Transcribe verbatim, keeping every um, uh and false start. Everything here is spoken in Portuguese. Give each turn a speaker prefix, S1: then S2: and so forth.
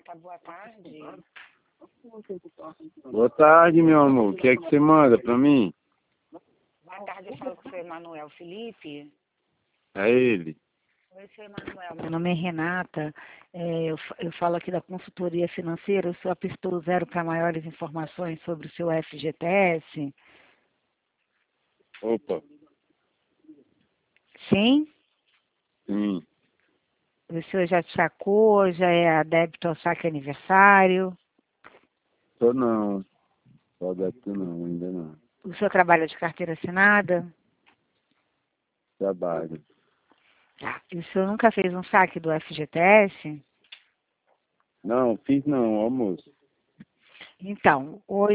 S1: Renata, boa tarde.
S2: Boa tarde, meu amor. O que é que você manda pra mim?
S1: Boa tarde, eu falo com o senhor Emanuel Felipe.
S2: É ele.
S1: Oi, senhor Emanuel. Meu nome é Renata. É, eu, eu falo aqui da consultoria financeira. O senhor apertou zero para maiores informações sobre o seu F G T S?
S2: Opa,
S1: Sim?
S2: sim.
S1: O senhor já sacou? Já é adepto ao saque aniversário?
S2: Tô não. Tô adepto não, ainda não.
S1: O senhor trabalha de carteira assinada?
S2: Trabalho.
S1: Tá. E o senhor nunca fez um saque do F G T S?
S2: Não, fiz não, almoço.
S1: Então, hoje